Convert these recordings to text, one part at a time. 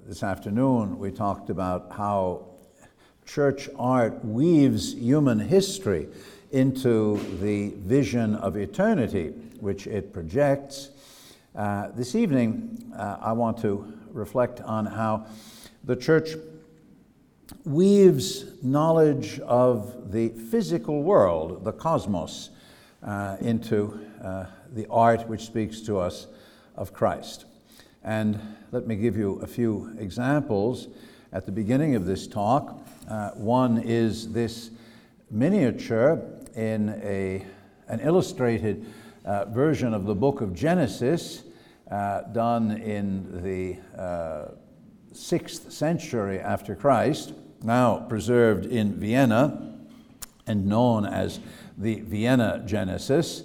this afternoon we talked about how church art weaves human history into the vision of eternity which it projects. This evening I want to reflect on how the church weaves knowledge of the physical world, the cosmos, into the art which speaks to us of Christ. And let me give you a few examples at the beginning of this talk. One is this miniature in an illustrated version of the book of Genesis, done in the 6th century after Christ, now preserved in Vienna and known as the Vienna Genesis.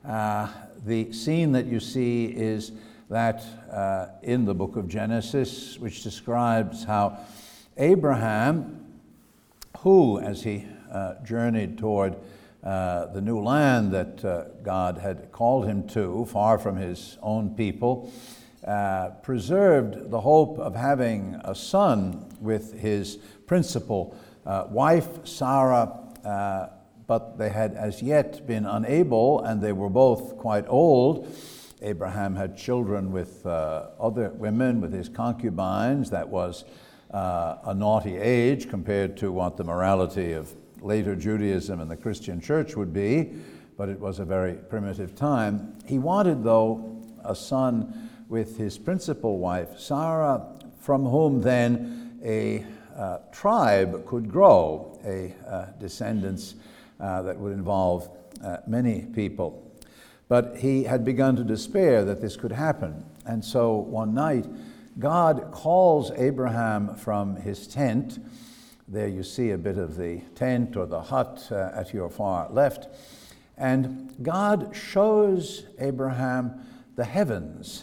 The scene that you see is that in the book of Genesis, which describes how Abraham, who, as he journeyed toward the new land that God had called him to, far from his own people, preserved the hope of having a son with his principal wife, Sarah, but they had as yet been unable, and they were both quite old. Abraham had children with other women, with his concubines. That was a naughty age compared to what the morality of later Judaism and the Christian church would be, but it was a very primitive time. He wanted, though, a son with his principal wife, Sarah, from whom then a tribe could grow, a descendants that would involve many people. But he had begun to despair that this could happen. And so one night, God calls Abraham from his tent. There you see a bit of the tent or the hut at your far left. And God shows Abraham the heavens,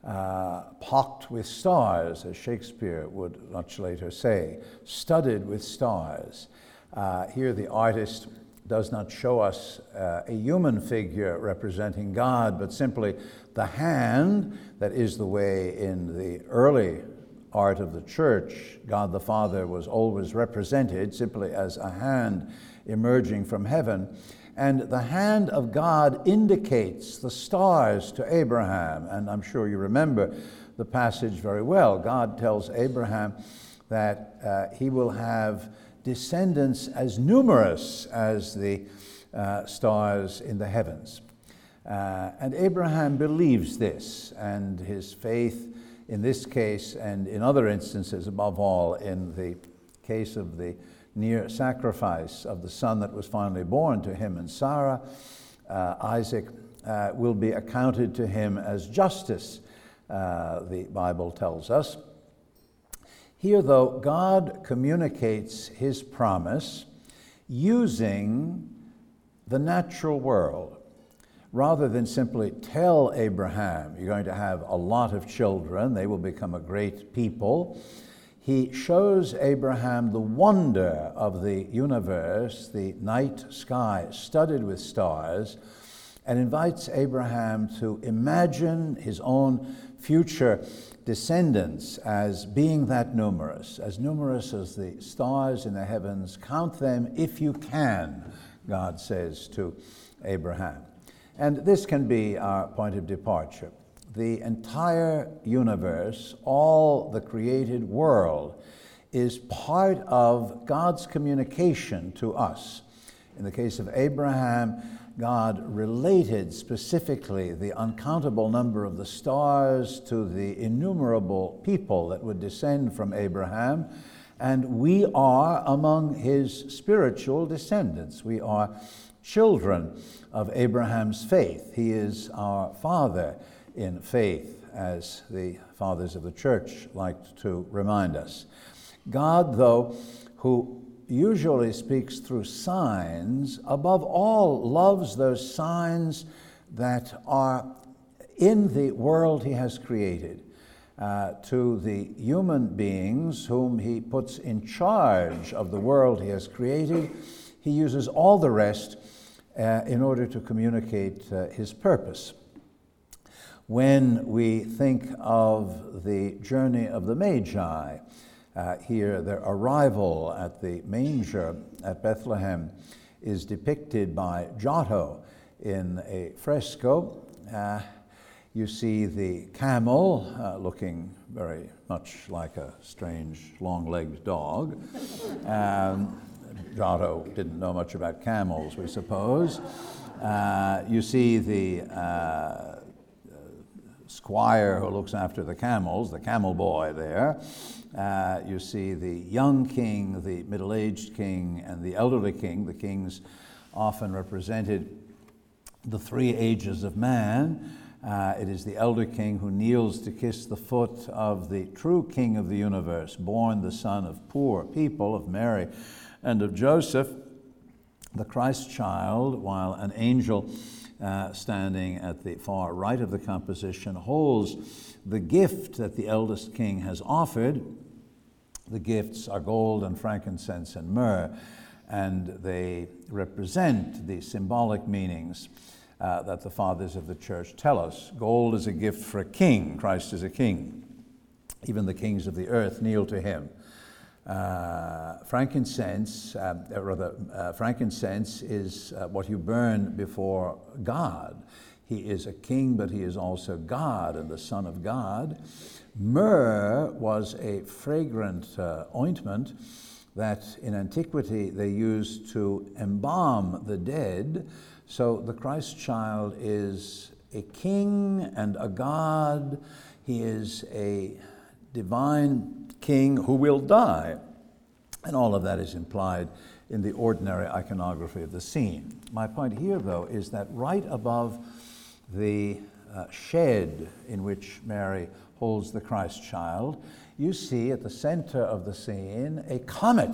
pocked with stars, as Shakespeare would much later say, studded with stars. Here the artist does not show us a human figure representing God, but simply the hand. That is the way in the early art of the church, God the Father was always represented simply as a hand emerging from heaven. And the hand of God indicates the stars to Abraham. And I'm sure you remember the passage very well. God tells Abraham that he will have descendants as numerous as the stars in the heavens. And Abraham believes this, and his faith in this case and in other instances, above all in the case of the near sacrifice of the son that was finally born to him and Sarah, Isaac, will be accounted to him as justice, the Bible tells us. Here, though, God communicates his promise using the natural world. Rather than simply tell Abraham, you're going to have a lot of children, they will become a great people, he shows Abraham the wonder of the universe, the night sky studded with stars, and invites Abraham to imagine his own future descendants as being that numerous as the stars in the heavens. Count them if you can, God says to Abraham. And this can be our point of departure. The entire universe, all the created world, is part of God's communication to us. In the case of Abraham, God related specifically the uncountable number of the stars to the innumerable people that would descend from Abraham, and we are among his spiritual descendants. We are children of Abraham's faith. He is our father in faith, as the fathers of the church liked to remind us. God, though, who usually speaks through signs, above all loves those signs that are in the world he has created. To the human beings whom he puts in charge of the world he has created, he uses all the rest in order to communicate his purpose. when we think of the journey of the Magi. Here, their arrival at the manger at Bethlehem is depicted by Giotto in a fresco. You see the camel looking very much like a strange long-legged dog. Giotto didn't know much about camels, we suppose. You see the squire who looks after the camels, the camel boy there. You see the young king, the middle-aged king, and the elderly king. The kings often represented the three ages of man. It is the elder king who kneels to kiss the foot of the true king of the universe, born the son of poor people, of Mary and of Joseph, the Christ child, while an angel standing at the far right of the composition holds the gift that the eldest king has offered. The gifts are gold and frankincense and myrrh, and they represent the symbolic meanings that the fathers of the church tell us. Gold is a gift for a king. Christ is a king. Even the kings of the earth kneel to him. Frankincense is what you burn before God. He is a king, but he is also God and the Son of God. Myrrh was a fragrant ointment that in antiquity they used to embalm the dead. So the Christ child is a king and a God. He is a divine king who will die. And all of that is implied in the ordinary iconography of the scene. My point here, though, is that right above the shed in which Mary holds the Christ child, you see at the center of the scene a comet.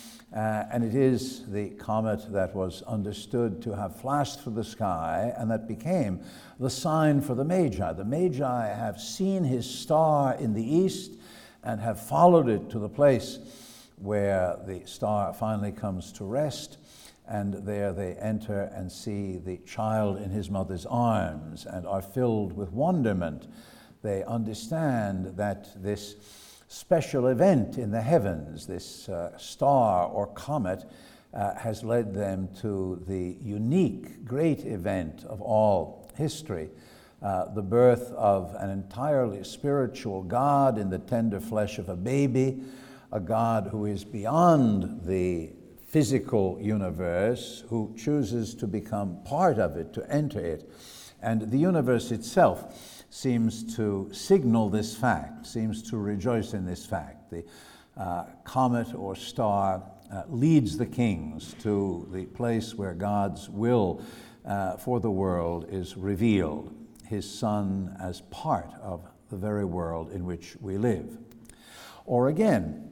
And it is the comet that was understood to have flashed through the sky and that became the sign for the Magi. The Magi have seen his star in the east and have followed it to the place where the star finally comes to rest. And there they enter and see the child in his mother's arms and are filled with wonderment. They understand that this special event in the heavens, this star or comet, has led them to the unique, great event of all history, the birth of an entirely spiritual God in the tender flesh of a baby, a God who is beyond the physical universe, who chooses to become part of it, to enter it. And the universe itself seems to signal this fact, seems to rejoice in this fact. The comet or star leads the kings to the place where God's will for the world is revealed, his Son as part of the very world in which we live. Or again,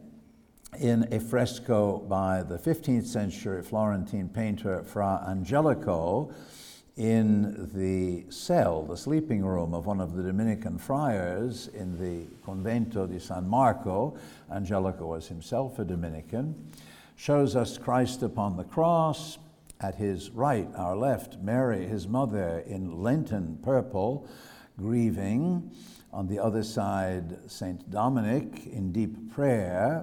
in a fresco by the 15th century Florentine painter Fra Angelico, in the cell, the sleeping room of one of the Dominican friars in the Convento di San Marco, Angelico was himself a Dominican, shows us Christ upon the cross, at his right, our left, Mary, his mother, in Lenten purple, grieving. On the other side, Saint Dominic in deep prayer,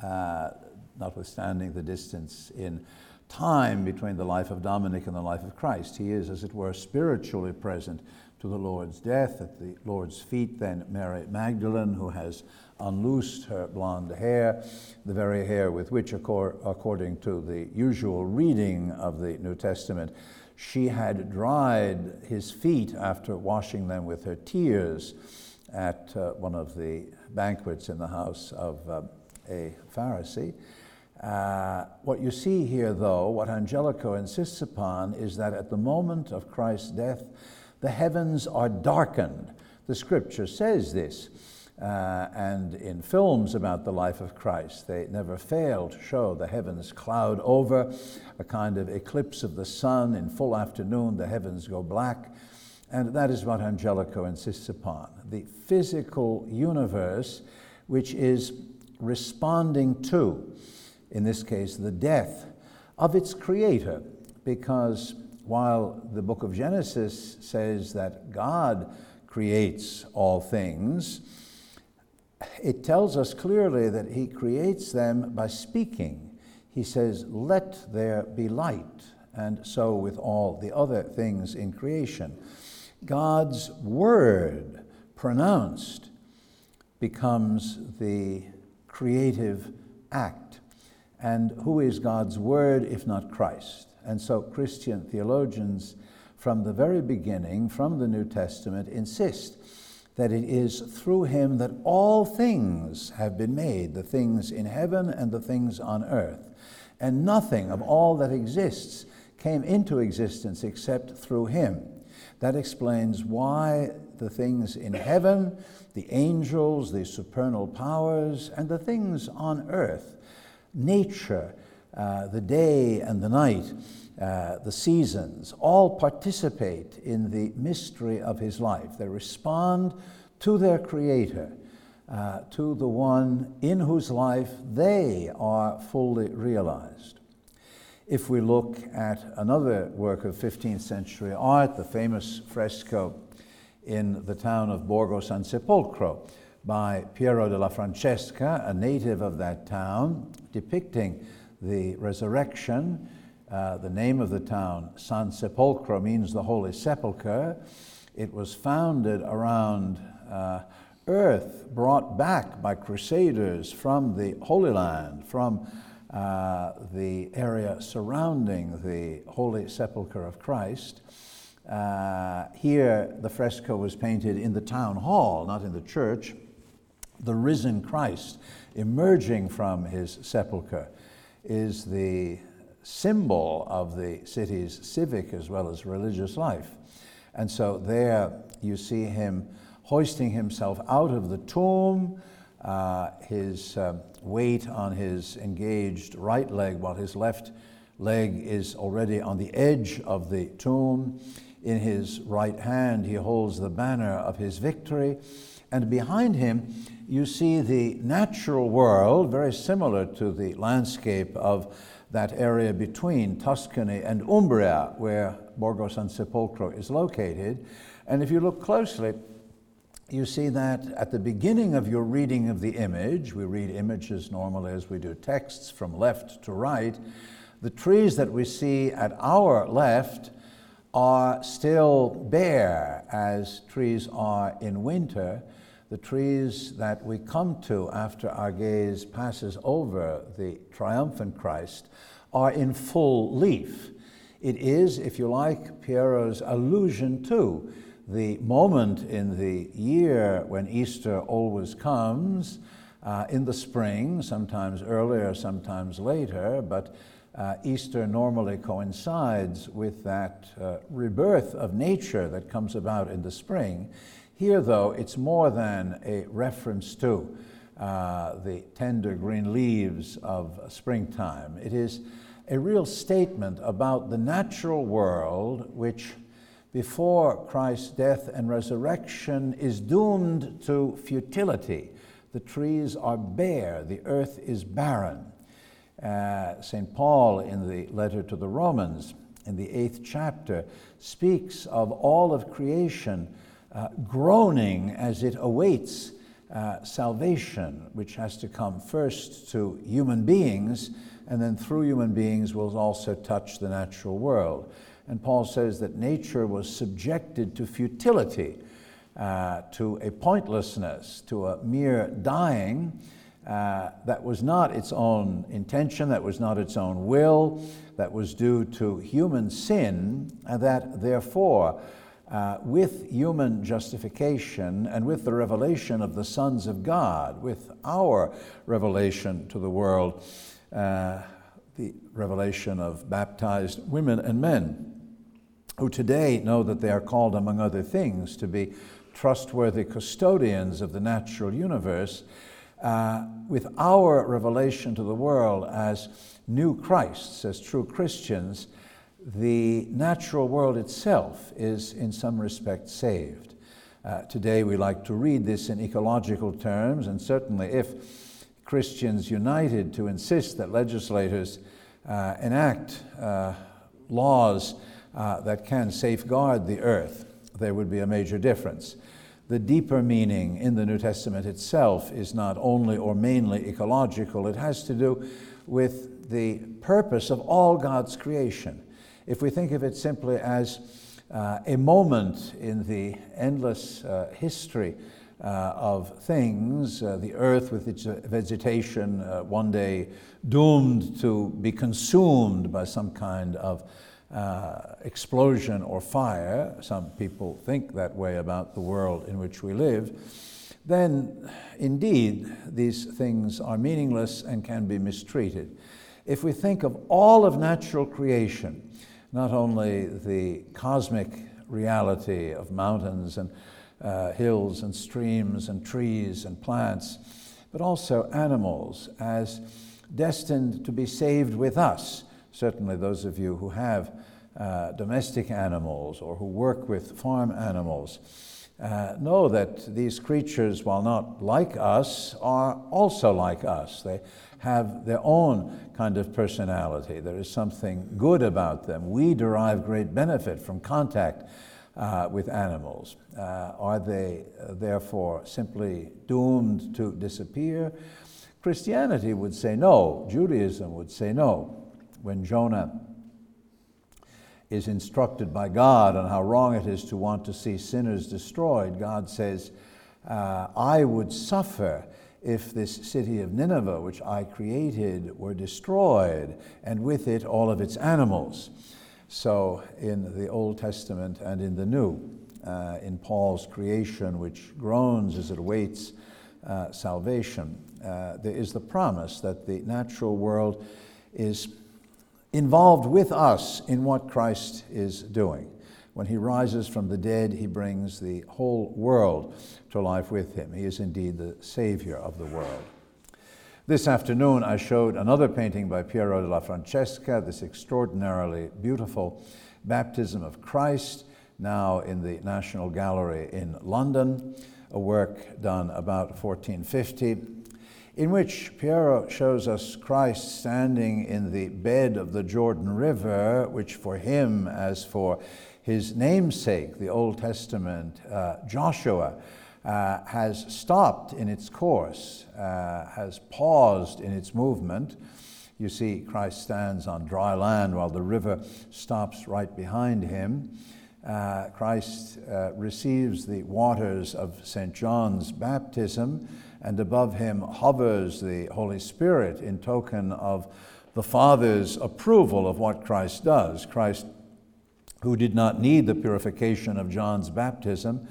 notwithstanding the distance in time between the life of Dominic and the life of Christ. He is, as it were, spiritually present to the Lord's death. At the Lord's feet, then, Mary Magdalene, who has unloosed her blonde hair, the very hair with which, according to the usual reading of the New Testament, she had dried his feet after washing them with her tears at one of the banquets in the house of a Pharisee. What you see here, though, what Angelico insists upon, is that at the moment of Christ's death, the heavens are darkened. The scripture says this, and in films about the life of Christ, they never fail to show the heavens cloud over, a kind of eclipse of the sun. In full afternoon, the heavens go black, and that is what Angelico insists upon. The physical universe, which is responding to, in this case, the death of its creator, because while the book of Genesis says that God creates all things, it tells us clearly that he creates them by speaking. He says, "Let there be light," and so with all the other things in creation. God's word pronounced becomes the creative act. And who is God's word if not Christ? And so Christian theologians from the very beginning, from the New Testament, insist that it is through him that all things have been made, the things in heaven and the things on earth. And nothing of all that exists came into existence except through him. That explains why the things in heaven, the angels, the supernal powers, and the things on earth, nature, the day and the night, the seasons, all participate in the mystery of his life. They respond to their Creator, to the one in whose life they are fully realized. If we look at another work of 15th century art, the famous fresco in the town of Borgo San Sepolcro by Piero della Francesca, a native of that town, depicting the resurrection. The name of the town, San Sepolcro, means the Holy Sepulchre. It was founded around earth brought back by crusaders from the Holy Land, from the area surrounding the Holy Sepulchre of Christ. Here, the fresco was painted in the town hall, not in the church. The risen Christ emerging from his sepulchre is the symbol of the city's civic as well as religious life. And so there you see him hoisting himself out of the tomb, his weight on his engaged right leg, while his left leg is already on the edge of the tomb. In his right hand he holds the banner of his victory, and behind him you see the natural world, very similar to the landscape of that area between Tuscany and Umbria, where Borgo San Sepolcro is located. And if you look closely, you see that at the beginning of your reading of the image, we read images normally as we do texts from left to right, the trees that we see at our left are still bare, as trees are in winter. The trees that we come to after our gaze passes over the triumphant Christ are in full leaf. It is, if you like, Piero's allusion to the moment in the year when Easter always comes, in the spring, sometimes earlier, sometimes later, but Easter normally coincides with that rebirth of nature that comes about in the spring. Here, though, it's more than a reference to the tender green leaves of springtime. It is a real statement about the natural world, which before Christ's death and resurrection is doomed to futility. The trees are bare, the earth is barren. St. Paul, in the letter to the Romans, in the 8th chapter, speaks of all of creation groaning as it awaits salvation, which has to come first to human beings, and then through human beings will also touch the natural world. And Paul says that nature was subjected to futility, to a pointlessness, to a mere dying that was not its own intention, that was not its own will, that was due to human sin, and that therefore with human justification and with the revelation of the sons of God, with our revelation to the world, the revelation of baptized women and men, who today know that they are called, among other things, to be trustworthy custodians of the natural universe, with our revelation to the world as new Christs, as true Christians, the natural world itself is in some respect saved. Today we like to read this in ecological terms, and certainly if Christians united to insist that legislators enact laws that can safeguard the earth, there would be a major difference. the deeper meaning in the New Testament itself is not only or mainly ecological. It has to do with the purpose of all God's creation. If we think of it simply as a moment in the endless history of things, the earth with its vegetation one day doomed to be consumed by some kind of explosion or fire, some people think that way about the world in which we live, then indeed these things are meaningless and can be mistreated. If we think of all of natural creation, not only the cosmic reality of mountains and hills and streams and trees and plants, but also animals as destined to be saved with us. Certainly those of you who have domestic animals or who work with farm animals know that these creatures, while not like us, are also like us. They have their own kind of personality. There is something good about them. We derive great benefit from contact with animals. Are they therefore simply doomed to disappear? Christianity would say no. Judaism would say no. When Jonah is instructed by God on how wrong it is to want to see sinners destroyed, God says, I would suffer if this city of Nineveh, which I created, were destroyed, and with it all of its animals. So in the Old Testament and in the New, in Paul's creation, which groans as it awaits salvation, there is the promise that the natural world is involved with us in what Christ is doing. When he rises from the dead, he brings the whole world to life with him. He is indeed the Savior of the world. This afternoon, I showed another painting by Piero della Francesca, this extraordinarily beautiful Baptism of Christ, now in the National Gallery in London, a work done about 1450, in which Piero shows us Christ standing in the bed of the Jordan River, which for him, as for his namesake, the Old Testament, Joshua, has stopped in its course, has paused in its movement. You see, Christ stands on dry land while the river stops right behind him. Christ receives the waters of St. John's baptism, and above him hovers the Holy Spirit in token of the Father's approval of what Christ does. Christ, who did not need the purification of John's baptism,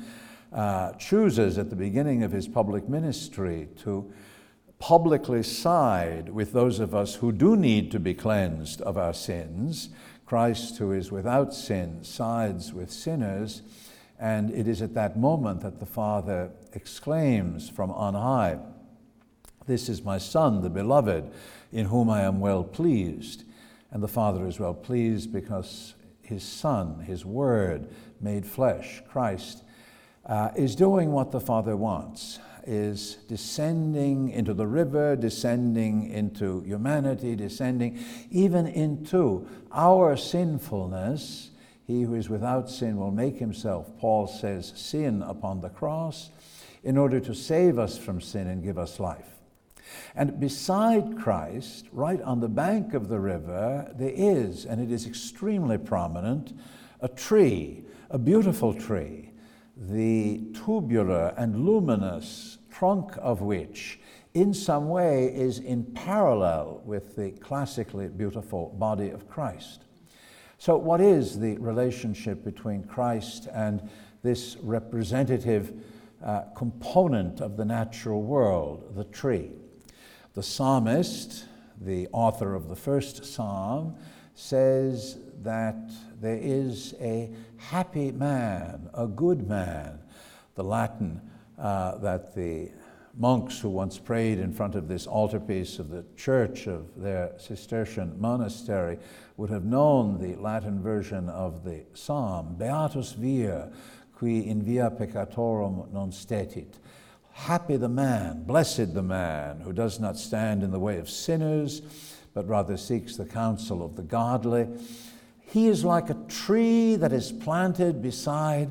chooses at the beginning of his public ministry to publicly side with those of us who do need to be cleansed of our sins. Christ, who is without sin, sides with sinners, and it is at that moment that the Father exclaims from on high, "This is my Son, the beloved, in whom I am well pleased." And the Father is well pleased because his Son, his Word made flesh, Christ, is doing what the Father wants, is descending into the river, descending into humanity, descending even into our sinfulness. He who is without sin will make himself, Paul says, sin upon the cross in order to save us from sin and give us life. And beside Christ, right on the bank of the river, there is, and it is extremely prominent, a tree, a beautiful tree, the tubular and luminous trunk of which in some way is in parallel with the classically beautiful body of Christ. So what is the relationship between Christ and this representative component of the natural world, the tree? The psalmist, the author of the first psalm, says that there is a happy man, a good man. The Latin that the monks who once prayed in front of this altarpiece of the church of their Cistercian monastery would have known the Latin version of the psalm, Beatus vir, qui in via peccatorum non stetit. Happy the man, blessed the man, who does not stand in the way of sinners, but rather seeks the counsel of the godly. He is like a tree that is planted beside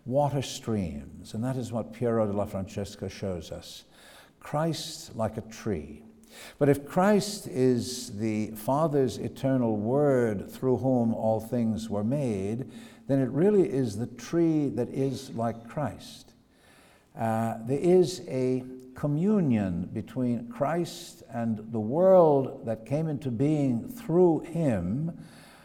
water streams, and that is what Piero della Francesca shows us. Christ like a tree. But if Christ is the Father's eternal Word through whom all things were made, then it really is the tree that is like Christ. There is a communion between Christ and the world that came into being through him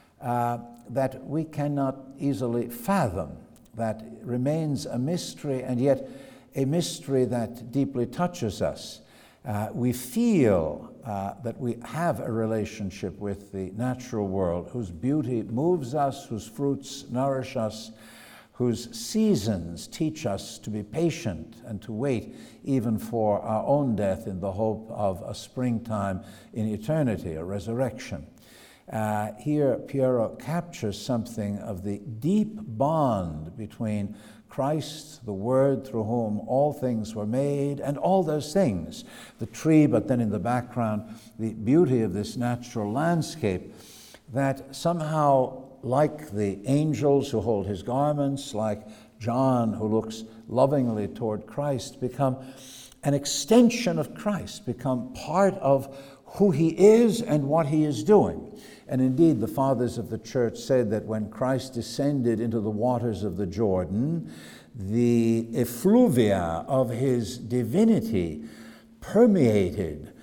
that we cannot easily fathom, that remains a mystery, and yet a mystery that deeply touches us. We feel that we have a relationship with the natural world whose beauty moves us, whose fruits nourish us, whose seasons teach us to be patient and to wait even for our own death in the hope of a springtime in eternity, a resurrection. Here Piero captures something of the deep bond between Christ, the Word through whom all things were made, and all those things, the tree, but then in the background, the beauty of this natural landscape, that somehow, like the angels who hold his garments, like John who looks lovingly toward Christ, become an extension of Christ, become part of who he is and what he is doing. And indeed, the fathers of the church said that when Christ descended into the waters of the Jordan, the effluvia of his divinity permeated,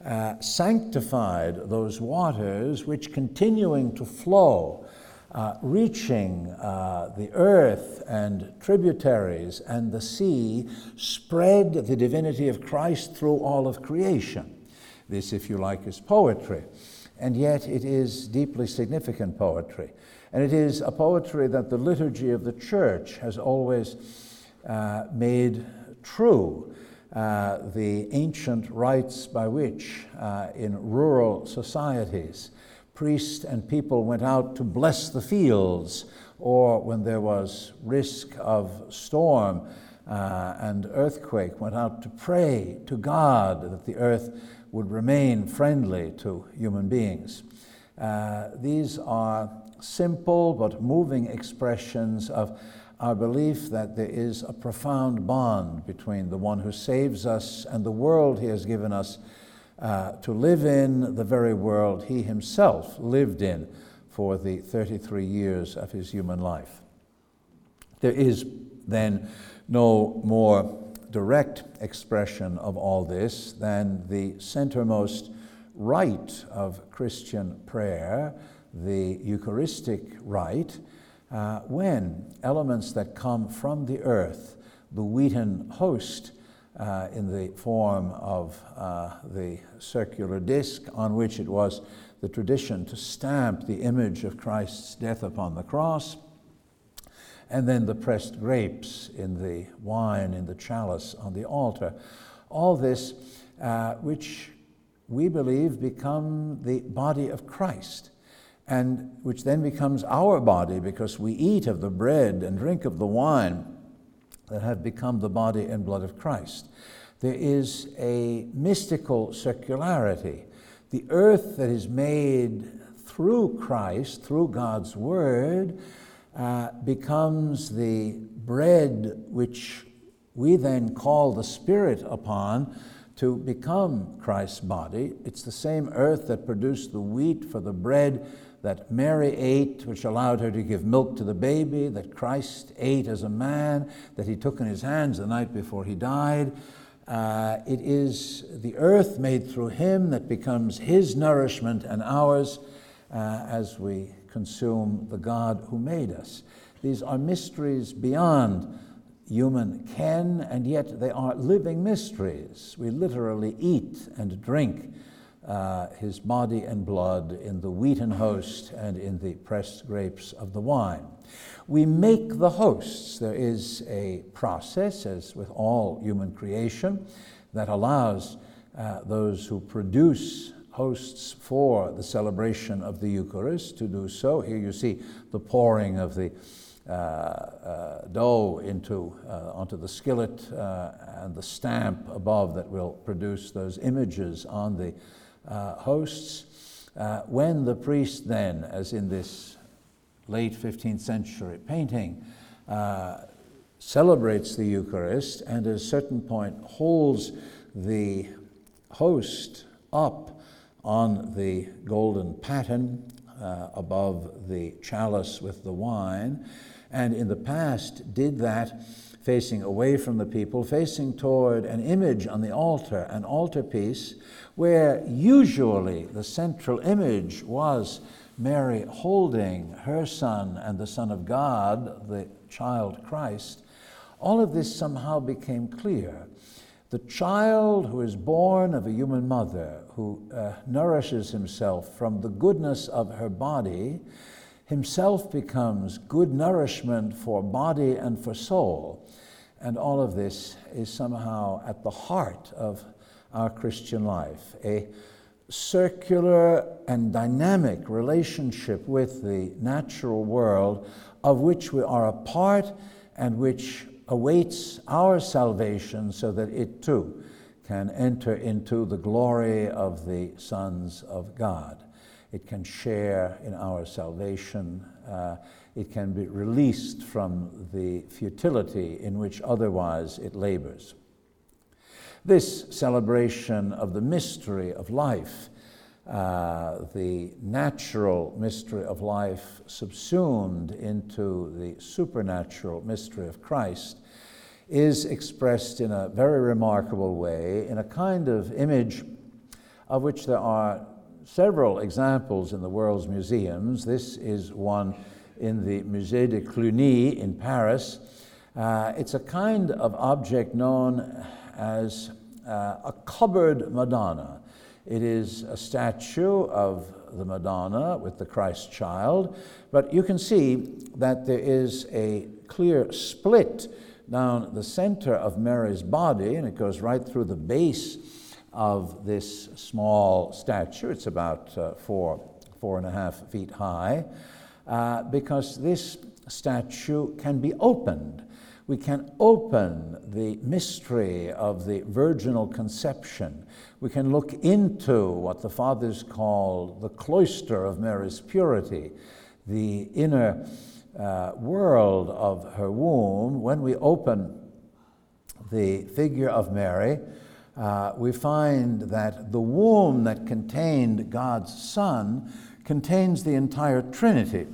sanctified those waters, which continuing to flow, reaching the earth and tributaries and the sea, spread the divinity of Christ through all of creation. This, if you like, is poetry. And yet it is deeply significant poetry. And it is a poetry that the liturgy of the church has always made true. The ancient rites by which in rural societies priests and people went out to bless the fields, or when there was risk of storm and earthquake, went out to pray to God that the earth would remain friendly to human beings. These are simple but moving expressions of our belief that there is a profound bond between the one who saves us and the world he has given us to live in, the very world he himself lived in for the 33 years of his human life. There is then no more direct expression of all this than the centermost rite of Christian prayer, the Eucharistic rite, when elements that come from the earth, the wheaten host in the form of the circular disc on which it was the tradition to stamp the image of Christ's death upon the cross, and then the pressed grapes in the wine in the chalice on the altar. All this, which we believe become the body of Christ, and which then becomes our body because we eat of the bread and drink of the wine that have become the body and blood of Christ. There is a mystical circularity. The earth that is made through Christ, through God's Word, becomes the bread which we then call the Spirit upon to become Christ's body. It's the same earth that produced the wheat for the bread that Mary ate, which allowed her to give milk to the baby, that Christ ate as a man, that he took in his hands the night before he died. It is the earth made through him that becomes his nourishment and ours as we consume the God who made us. These are mysteries beyond human ken, and yet they are living mysteries. We literally eat and drink his body and blood in the wheaten host and in the pressed grapes of the wine. We make the hosts. There is a process, as with all human creation, that allows those who produce hosts for the celebration of the Eucharist to do so. Here you see the pouring of the dough onto the skillet and the stamp above that will produce those images on the hosts. When the priest then, as in this late 15th century painting, celebrates the Eucharist and at a certain point holds the host up on the golden paten above the chalice with the wine, and in the past did that facing away from the people, facing toward an image on the altar, an altarpiece, where usually the central image was Mary holding her Son and the Son of God, the child Christ. All of this somehow became clear. The child who is born of a human mother, who nourishes himself from the goodness of her body, himself becomes good nourishment for body and for soul. And all of this is somehow at the heart of our Christian life, a circular and dynamic relationship with the natural world of which we are a part and which awaits our salvation so that it too can enter into the glory of the sons of God. It can share in our salvation. It can be released from the futility in which otherwise it labors. This celebration of the mystery of life, the natural mystery of life subsumed into the supernatural mystery of Christ, is expressed in a very remarkable way, in a kind of image of which there are several examples in the world's museums. This is one in the Musée de Cluny in Paris. It's a kind of object known as a cupboard Madonna. It is a statue of the Madonna with the Christ child, but you can see that there is a clear split down the center of Mary's body, and it goes right through the base of this small statue. It's about 4.5 feet high, because this statue can be opened. We can open the mystery of the virginal conception. We can look into what the fathers call the cloister of Mary's purity, the inner world of her womb. When we open the figure of Mary, we find that the womb that contained God's Son contains the entire Trinity.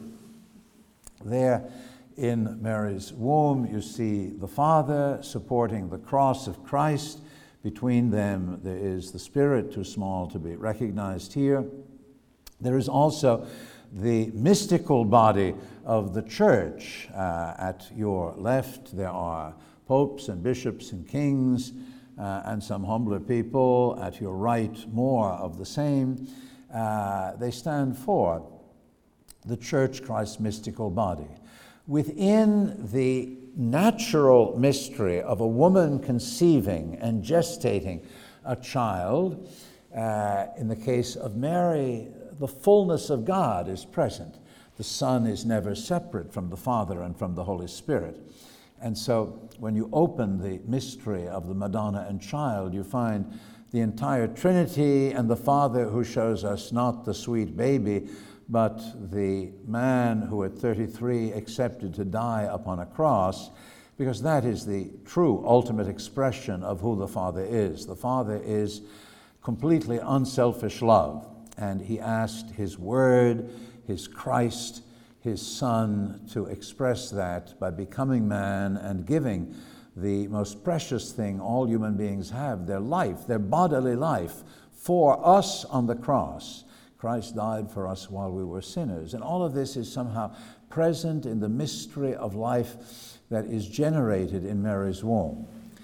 There in Mary's womb, you see the Father supporting the cross of Christ. Between them, there is the Spirit, too small to be recognized here. There is also the mystical body of the Church. At your left, there are popes and bishops and kings and some humbler people. At your right, more of the same. They stand for the Church, Christ's mystical body. Within the natural mystery of a woman conceiving and gestating a child, in the case of Mary, the fullness of God is present. The Son is never separate from the Father and from the Holy Spirit. And so when you open the mystery of the Madonna and Child, you find the entire Trinity and the Father who shows us not the sweet baby, but the man who at 33 accepted to die upon a cross, because that is the true ultimate expression of who the Father is. The Father is completely unselfish love, and he asked his Word, his Christ, his Son, to express that by becoming man and giving the most precious thing all human beings have, their life, their bodily life, for us on the cross. Christ died for us while we were sinners. And all of this is somehow present in the mystery of life that is generated in Mary's womb.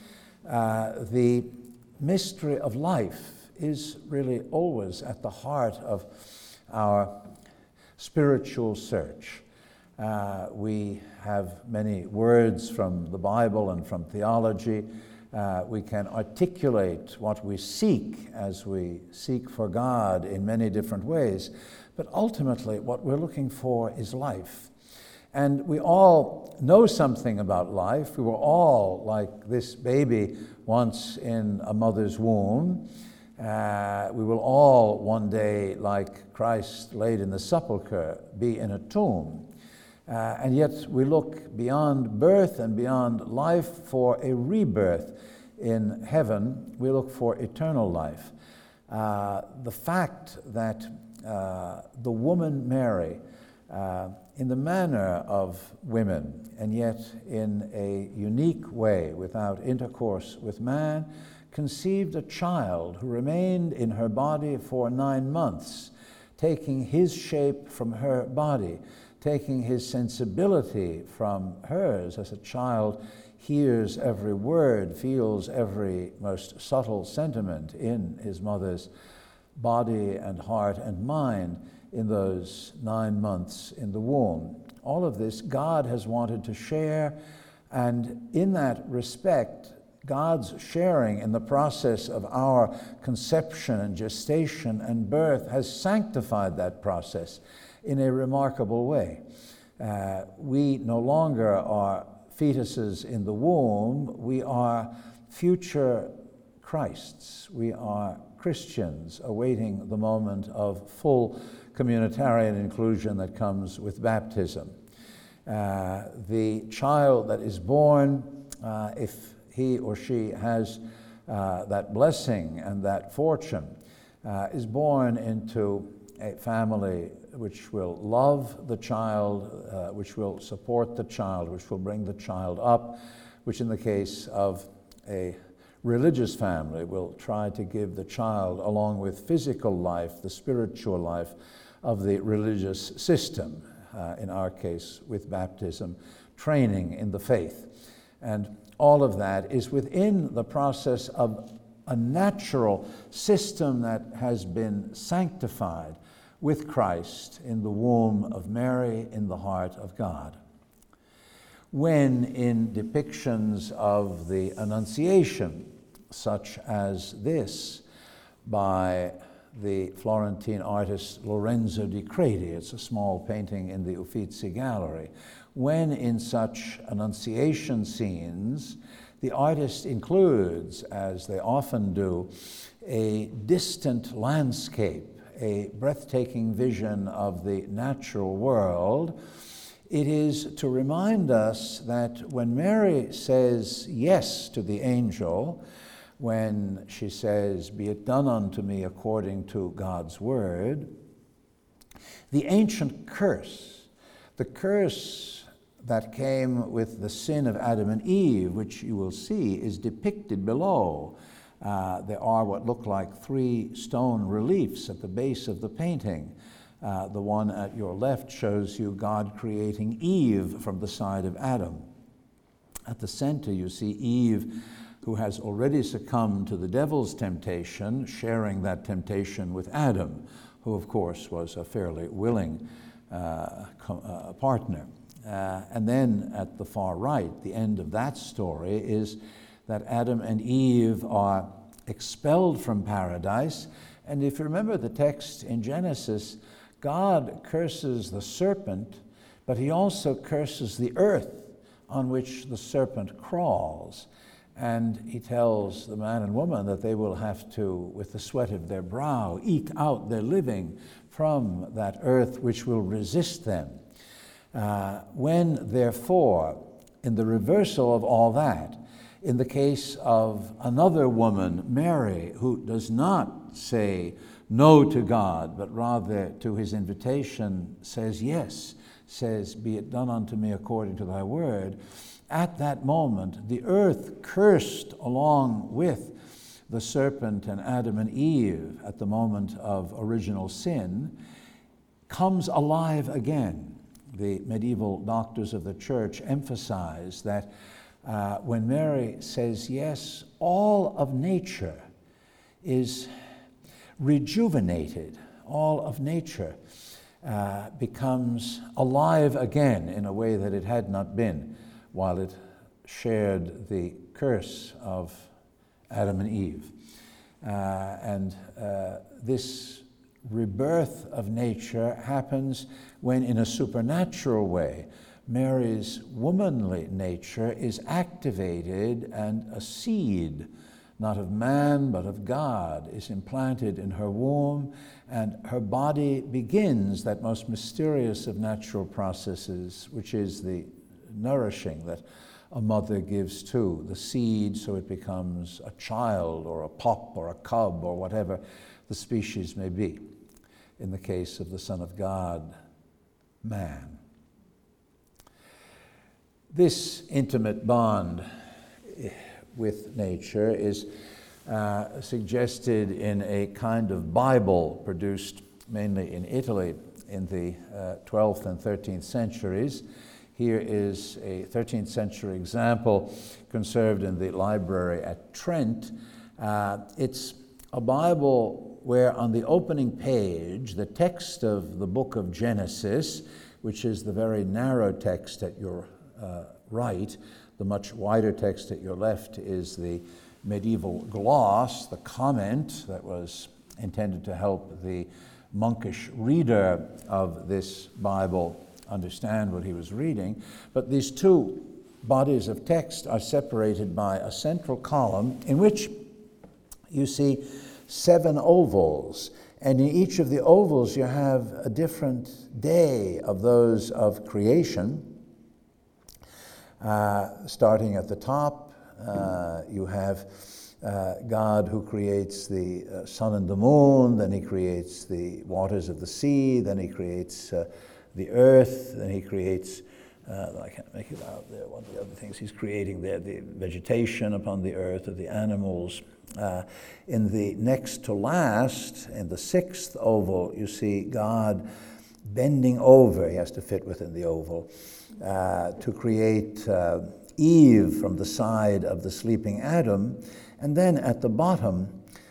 The mystery of life is really always at the heart of our spiritual search. We have many words from the Bible and from theology. We can articulate what we seek as we seek for God in many different ways. But ultimately, what we're looking for is life. And we all know something about life. We were all like this baby once in a mother's womb. We will all one day, like Christ laid in the sepulchre, be in a tomb. And yet we look beyond birth and beyond life for a rebirth in heaven. We look for eternal life. The fact that the woman Mary, in the manner of women, and yet in a unique way, without intercourse with man, conceived a child who remained in her body for 9 months, taking his shape from her body, taking his sensibility from hers as a child hears every word, feels every most subtle sentiment in his mother's body and heart and mind in those 9 months in the womb. All of this God has wanted to share, and in that respect, God's sharing in the process of our conception and gestation and birth has sanctified that process in a remarkable way. We no longer are fetuses in the womb. We are future Christs. We are Christians awaiting the moment of full communitarian inclusion that comes with baptism. The child that is born, if he or she has that blessing and that fortune, is born into a family which will love the child, which will support the child, which will bring the child up, which in the case of a religious family will try to give the child, along with physical life, the spiritual life of the religious system, in our case with baptism, training in the faith. And all of that is within the process of a natural system that has been sanctified with Christ in the womb of Mary, in the heart of God. When in depictions of the Annunciation, such as this by the Florentine artist Lorenzo di Credi, it's a small painting in the Uffizi Gallery, when in such Annunciation scenes, the artist includes, as they often do, a distant landscape, a breathtaking vision of the natural world. It is to remind us that when Mary says yes to the angel, when she says, "Be it done unto me according to God's word," the ancient curse, the curse that came with the sin of Adam and Eve, which you will see is depicted below. There are what look like 3 stone reliefs at the base of the painting. The one at your left shows you God creating Eve from the side of Adam. At the center you see Eve, who has already succumbed to the devil's temptation, sharing that temptation with Adam, who of course was a fairly willing partner. And then at the far right, the end of that story is that Adam and Eve are expelled from paradise. And if you remember the text in Genesis, God curses the serpent, but he also curses the earth on which the serpent crawls. And he tells the man and woman that they will have to, with the sweat of their brow, eke out their living from that earth which will resist them. When, therefore, in the reversal of all that, in the case of another woman, Mary, who does not say no to God, but rather to his invitation says yes, says, "Be it done unto me according to thy word," at that moment, the earth, cursed along with the serpent and Adam and Eve at the moment of original sin, comes alive again. The medieval doctors of the church emphasize that when Mary says yes, all of nature is rejuvenated. All of nature becomes alive again in a way that it had not been while it shared the curse of Adam and Eve. This rebirth of nature happens when, in a supernatural way, Mary's womanly nature is activated and a seed not of man, but of God, is implanted in her womb, and her body begins that most mysterious of natural processes, which is the nourishing that a mother gives to the seed so it becomes a child or a pup or a cub or whatever the species may be. In the case of the Son of God, man. This intimate bond with nature is suggested in a kind of Bible produced mainly in Italy in the 12th and 13th centuries. Here is a 13th century example conserved in the library at Trent. It's a Bible where on the opening page, the text of the book of Genesis, which is the very narrow text at your right, the much wider text at your left is the medieval gloss, the comment that was intended to help the monkish reader of this Bible understand what he was reading. But these two bodies of text are separated by a central column in which you see 7 ovals. And in each of the ovals you have a different day of those of creation. Starting at the top, you have God who creates the sun and the moon, then he creates the waters of the sea, then he creates the earth, then he creates, I can't make it out there, one of the other things he's creating there, the vegetation upon the earth, or the animals. In the next to last, in the 6th oval, you see God bending over, he has to fit within the oval, to create Eve from the side of the sleeping Adam. And then at the bottom,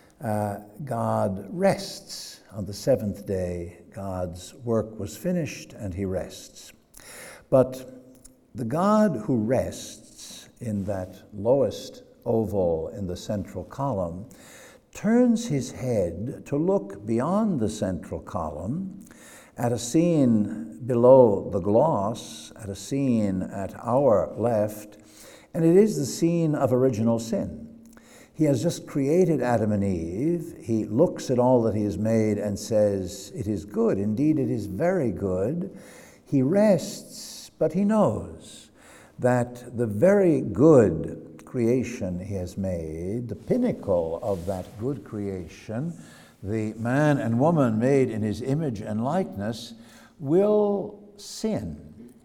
God rests. On the 7th day, God's work was finished and he rests. But the God who rests in that lowest oval in the central column turns his head to look beyond the central column at a scene below the gloss, at a scene at our left, and it is the scene of original sin. He has just created Adam and Eve. He looks at all that he has made and says, "It is good. Indeed, it is very good." He rests, but he knows that the very good creation he has made, the pinnacle of that good creation, the man and woman made in his image and likeness, will sin.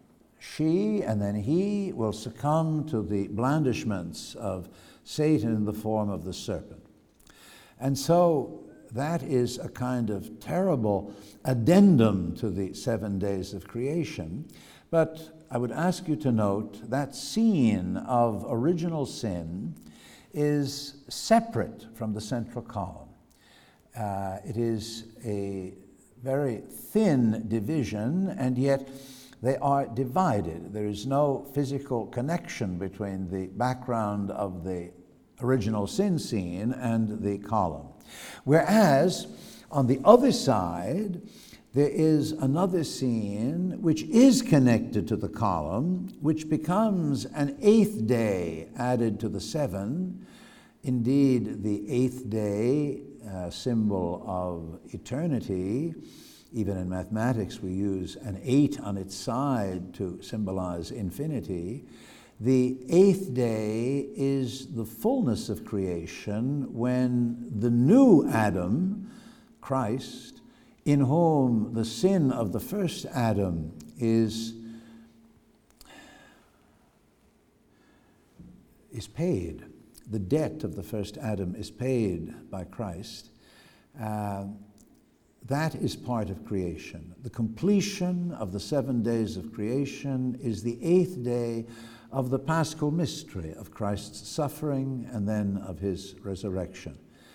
She and then he will succumb to the blandishments of Satan in the form of the serpent. And so that is a kind of terrible addendum to the 7 days of creation. But I would ask you to note that scene of original sin is separate from the central column. It is a very thin division, and yet they are divided. There is no physical connection between the background of the original sin scene and the column. Whereas on the other side, there is another scene which is connected to the column, which becomes an 8th day added to the 7. Indeed, the 8th day, symbol of eternity. Even in mathematics, we use an 8 on its side to symbolize infinity. The 8th day is the fullness of creation when the new Adam, Christ, in whom the sin of the first Adam is paid. The debt of the first Adam is paid by Christ. That is part of creation. The completion of the 7 days of creation is the 8th day of the Paschal mystery of Christ's suffering and then of his resurrection.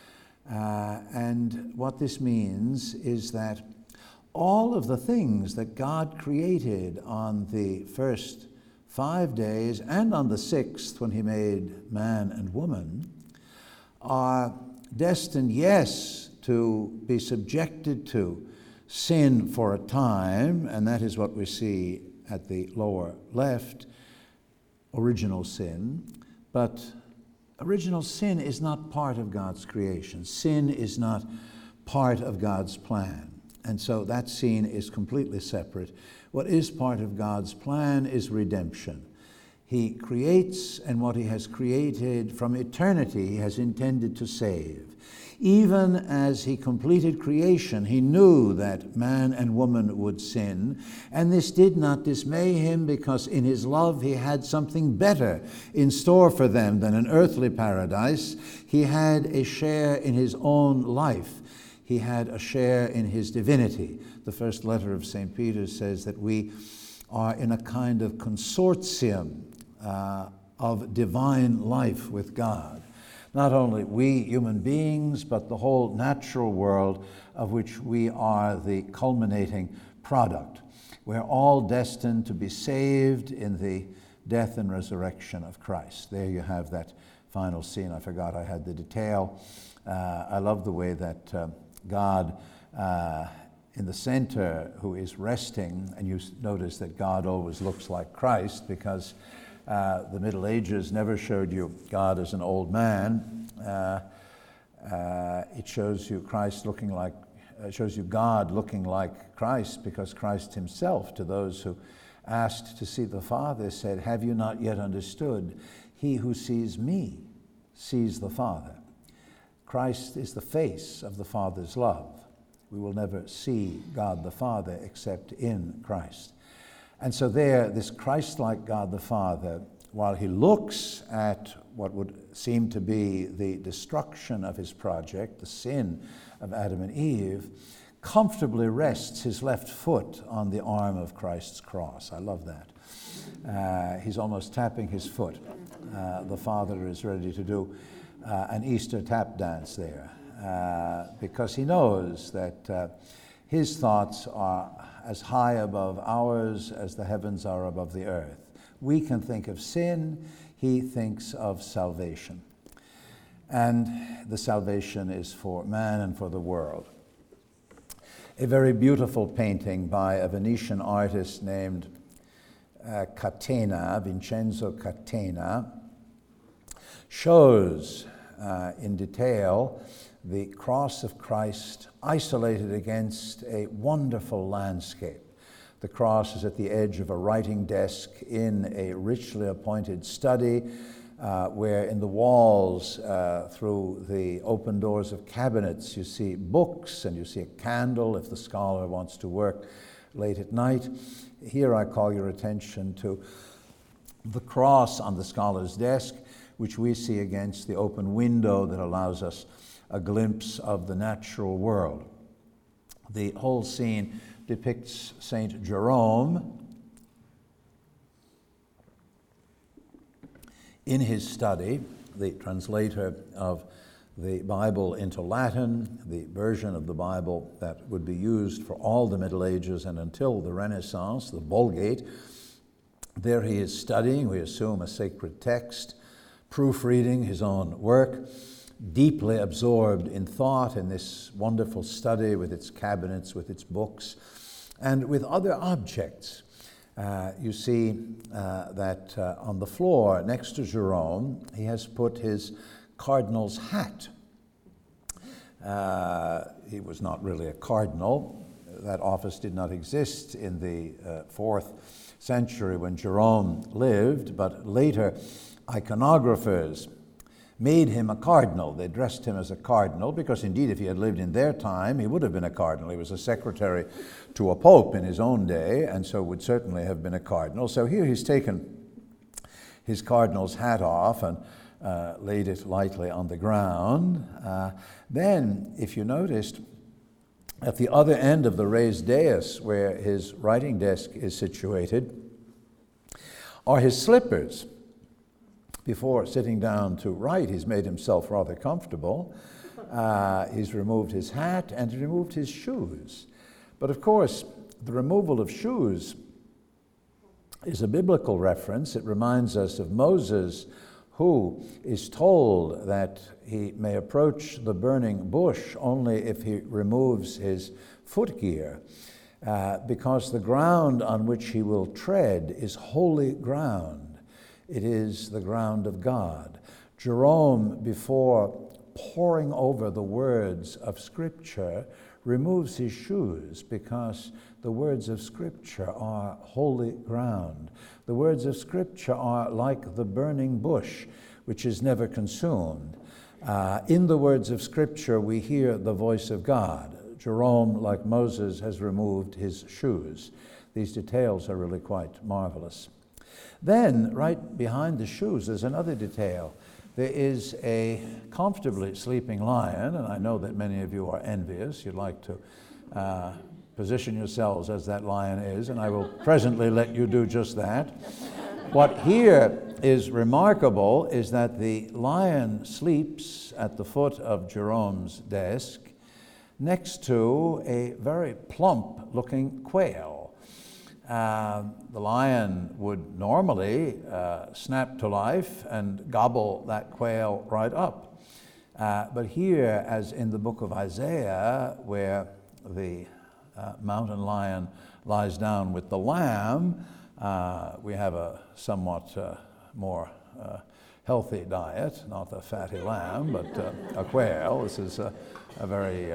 And what this means is that all of the things that God created on the first 5 days and on the 6th when he made man and woman are destined, yes, to be subjected to sin for a time, and that is what we see at the lower left, original sin, but Original sin is not part of God's creation. Sin is not part of God's plan. And so that scene is completely separate. What is part of God's plan is redemption. He creates, and what he has created from eternity, he has intended to save. Even as he completed creation, he knew that man and woman would sin, and this did not dismay him, because in his love he had something better in store for them than an earthly paradise. He had a share in his own life. He had a share in his divinity. The first letter of St. Peter says that we are in a kind of consortium of divine life with God. Not only we human beings, but the whole natural world of which we are the culminating product. We're all destined to be saved in the death and resurrection of Christ. There you have that final scene. I forgot I had the detail. I love the way that God in the center, who is resting, and you notice that God always looks like Christ, because the Middle Ages never showed you God as an old man. It shows you shows you God looking like Christ, because Christ himself, to those who asked to see the Father, said, "Have you not yet understood? He who sees me sees the Father." Christ is the face of the Father's love. We will never see God the Father except in Christ. And so there, this Christ-like God the Father, while he looks at what would seem to be the destruction of his project, the sin of Adam and Eve, comfortably rests his left foot on the arm of Christ's cross. I love that. He's almost tapping his foot. The Father is ready to do an Easter tap dance there, because he knows that his thoughts are as high above ours as the heavens are above the earth. We can think of sin, he thinks of salvation. And the salvation is for man and for the world. A very beautiful painting by a Venetian artist named Catena, Vincenzo Catena, shows in detail the cross of Christ isolated against a wonderful landscape. The cross is at the edge of a writing desk in a richly appointed study, where in the walls, through the open doors of cabinets, you see books and you see a candle if the scholar wants to work late at night. Here I call your attention to the cross on the scholar's desk, which we see against the open window that allows us a glimpse of the natural world. The whole scene depicts Saint Jerome in his study, the translator of the Bible into Latin, the version of the Bible that would be used for all the Middle Ages and until the Renaissance, the Vulgate. There he is studying, we assume, a sacred text, proofreading his own work, deeply absorbed in thought in this wonderful study with its cabinets, with its books, and with other objects. You see that on the floor next to Jerome, he has put his cardinal's hat. He was not really a cardinal. That office did not exist in the 4th century when Jerome lived, but later iconographers made him a cardinal. They dressed him as a cardinal because indeed if he had lived in their time, he would have been a cardinal. He was a secretary to a pope in his own day, and so would certainly have been a cardinal. So here he's taken his cardinal's hat off and laid it lightly on the ground. Then, if you noticed, at the other end of the raised dais where his writing desk is situated are his slippers. Before sitting down to write, he's made himself rather comfortable. He's removed his hat and removed his shoes. But of course, the removal of shoes is a biblical reference. It reminds us of Moses, who is told that he may approach the burning bush only if he removes his footgear, because the ground on which he will tread is holy ground. It is the ground of God. Jerome, before poring over the words of Scripture, removes his shoes because the words of Scripture are holy ground. The words of Scripture are like the burning bush, which is never consumed. In the words of Scripture, we hear the voice of God. Jerome, like Moses, has removed his shoes. These details are really quite marvelous. Then, right behind the shoes, there's another detail. There is a comfortably sleeping lion, and I know that many of you are envious. You'd like to position yourselves as that lion is, and I will presently let you do just that. What here is remarkable is that the lion sleeps at the foot of Jerome's desk next to a very plump-looking quail. The lion would normally snap to life and gobble that quail right up. But here, as in the book of Isaiah, where the mountain lion lies down with the lamb, we have a somewhat more healthy diet, not a fatty lamb, but a quail. This is a very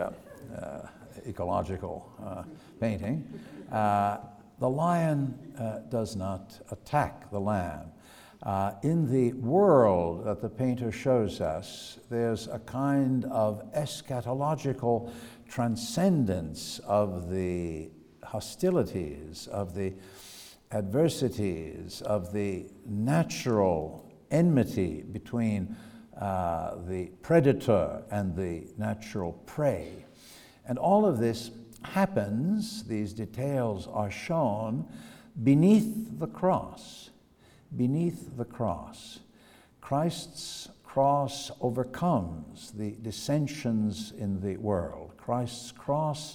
ecological painting. The lion does not attack the lamb. In the world that the painter shows us, there's a kind of eschatological transcendence of the hostilities, of the adversities, of the natural enmity between the predator and the natural prey. And all of this happens, these details are shown beneath the cross. Beneath the cross. Christ's cross overcomes the dissensions in the world. Christ's cross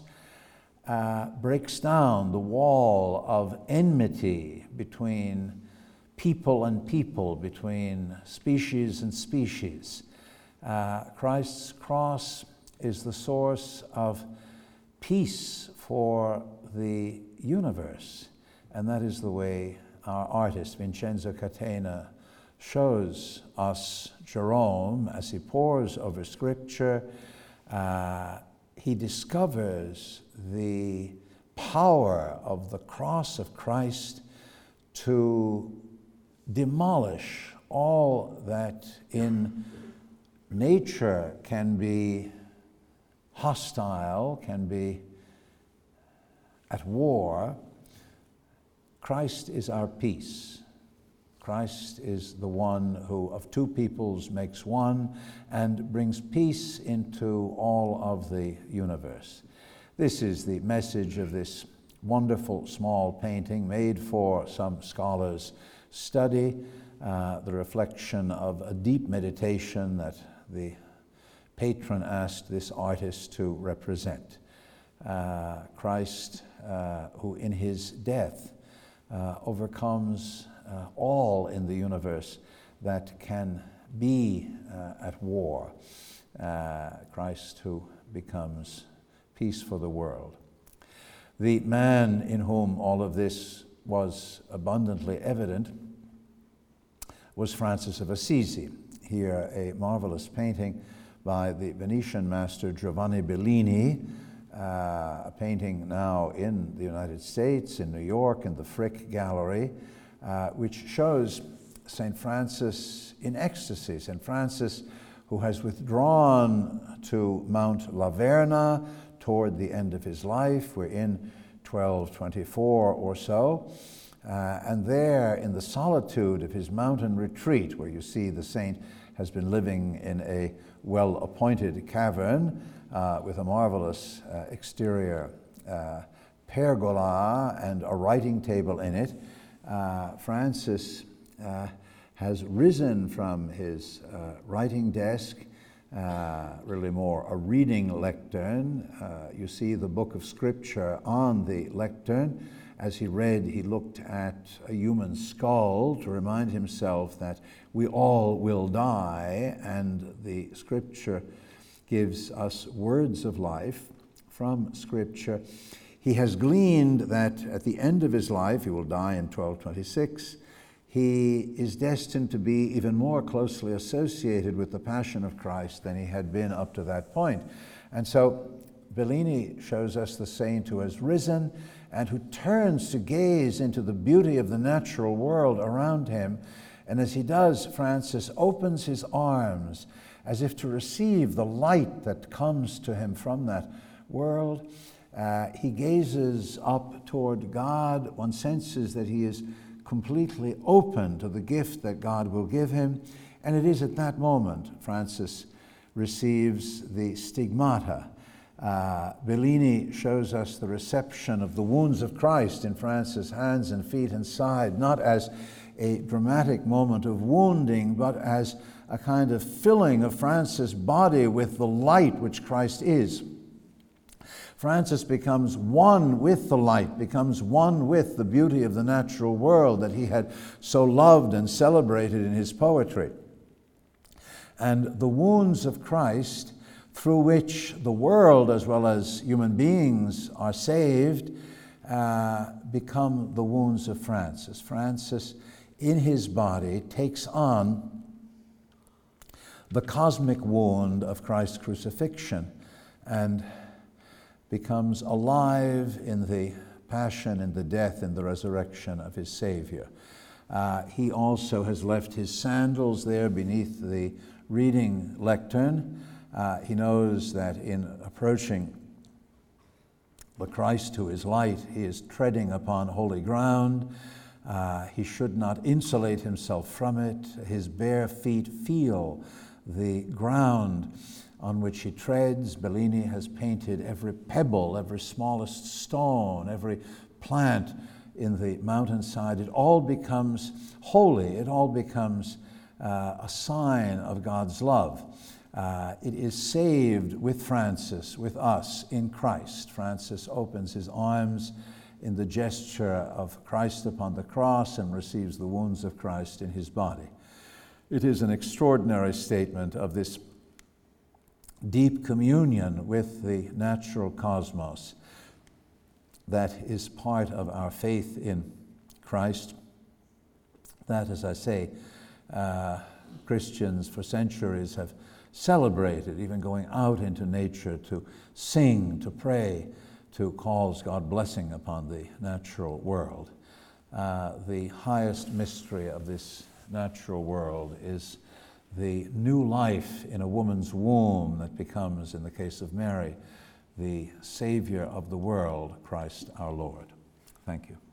breaks down the wall of enmity between people and people, between species and species. Christ's cross is the source of peace for the universe, and that is the way our artist Vincenzo Catena shows us Jerome as he pores over Scripture. He discovers the power of the cross of Christ to demolish all that in nature can be hostile, can be at war. Christ is our peace. Christ is the one who of two peoples makes one and brings peace into all of the universe. This is the message of this wonderful small painting made for some scholars' study, the reflection of a deep meditation that the patron asked this artist to represent. Christ, who in his death overcomes all in the universe that can be at war. Christ who becomes peace for the world. The man in whom all of this was abundantly evident was Francis of Assisi. Here, a marvelous painting by the Venetian master Giovanni Bellini, a painting now in the United States, in New York, in the Frick Gallery, which shows St. Francis in ecstasy. St. Francis, who has withdrawn to Mount Laverna toward the end of his life. We're in 1224 or so. And there, in the solitude of his mountain retreat, where you see the saint has been living in a well-appointed cavern with a marvelous exterior pergola and a writing table in it, Francis has risen from his writing desk, really more a reading lectern. You see the book of Scripture on the lectern. As he read, he looked at a human skull to remind himself that we all will die, and the Scripture gives us words of life from Scripture. He has gleaned that at the end of his life, he will die in 1226, he is destined to be even more closely associated with the Passion of Christ than he had been up to that point. And so Bellini shows us the saint who has risen and who turns to gaze into the beauty of the natural world around him. And as he does, Francis opens his arms as if to receive the light that comes to him from that world. He gazes up toward God. One senses that he is completely open to the gift that God will give him. And it is at that moment Francis receives the stigmata. Bellini shows us the reception of the wounds of Christ in Francis' hands and feet and side, not as a dramatic moment of wounding, but as a kind of filling of Francis' body with the light which Christ is. Francis becomes one with the light, becomes one with the beauty of the natural world that he had so loved and celebrated in his poetry. And the wounds of Christ, through which the world as well as human beings are saved, become the wounds of Francis. Francis, in his body, takes on the cosmic wound of Christ's crucifixion and becomes alive in the passion, in the death, in the resurrection of his Savior. He also has left his sandals there beneath the reading lectern. He knows that in approaching the Christ who is light, he is treading upon holy ground. He should not insulate himself from it. His bare feet feel the ground on which he treads. Bellini has painted every pebble, every smallest stone, every plant in the mountainside. It all becomes holy. It all becomes a sign of God's love. It is saved with Francis, with us in Christ. Francis opens his arms in the gesture of Christ upon the cross and receives the wounds of Christ in his body. It is an extraordinary statement of this deep communion with the natural cosmos that is part of our faith in Christ. That, as I say, Christians for centuries have celebrated, even going out into nature to sing, to pray, to cause God's blessing upon the natural world. The highest mystery of this natural world is the new life in a woman's womb that becomes, in the case of Mary, the Savior of the world, Christ our Lord. Thank you.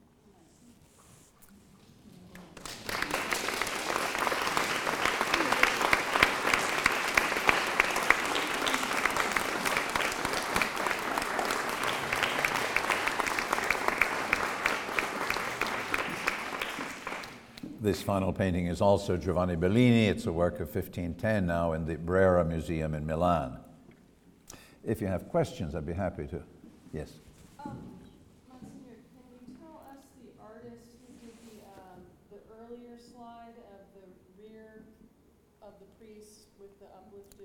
This final painting is also Giovanni Bellini. It's a work of 1510 now in the Brera Museum in Milan. If you have questions, I'd be happy to. Yes? Monsignor, can you tell us the artist who did the earlier slide of the rear of the priest with the uplifted?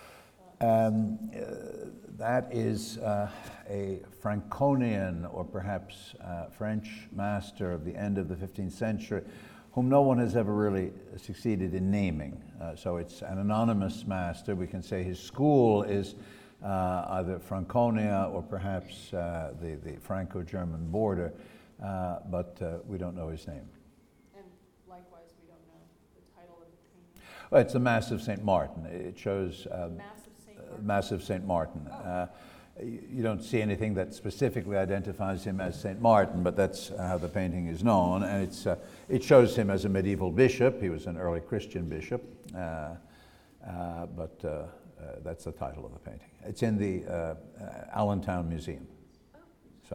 That is a Franconian or perhaps French master of the end of the 15th century, whom no one has ever really succeeded in naming. So it's an anonymous master. We can say his school is either Franconia or perhaps the Franco-German border, but we don't know his name. And likewise, we don't know the title of the painting. Well, it's the Mass of St. Martin. It shows Mass of St. Martin. Mass of St. Martin. You don't see anything that specifically identifies him as St. Martin, but that's how the painting is known. And it shows him as a medieval bishop. He was an early Christian bishop, but that's the title of the painting. It's in the Allentown Museum. So,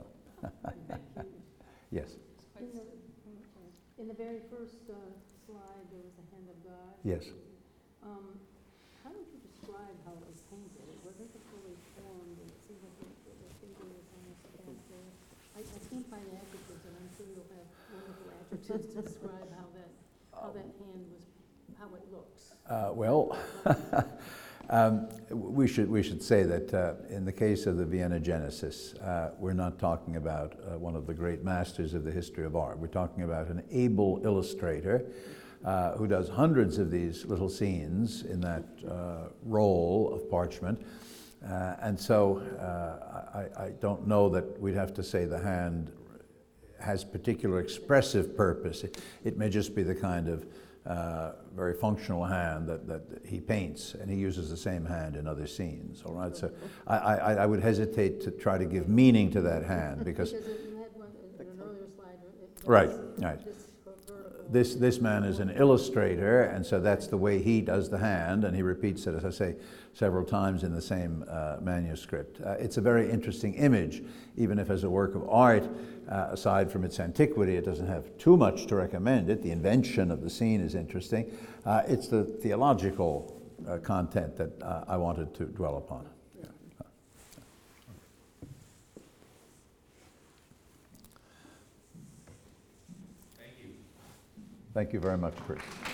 yes. In the very first slide, there was the hand of God. Yes. How would you describe how it was painted? It wasn't fully formed, and it seems like the finger was almost bent there. I can't find adjectives, and I'm sure you'll have wonderful adjectives to describe how that hand was, how it looks. Well, We should say that in the case of the Vienna Genesis, we're not talking about one of the great masters of the history of art. We're talking about an able illustrator who does hundreds of these little scenes in that roll of parchment. And so I don't know that we'd have to say the hand has particular expressive purpose. It may just be the kind of very functional hand that he paints, and he uses the same hand in other scenes, all right? So I would hesitate to try to give meaning to that hand because Because in that one, in an earlier slide, right. This This man is an illustrator, and so that's the way he does the hand, and he repeats it, as I say, several times in the same manuscript. It's a very interesting image, even if as a work of art, aside from its antiquity, it doesn't have too much to recommend it. The invention of the scene is interesting. It's the theological content that I wanted to dwell upon. Thank you very much, Chris.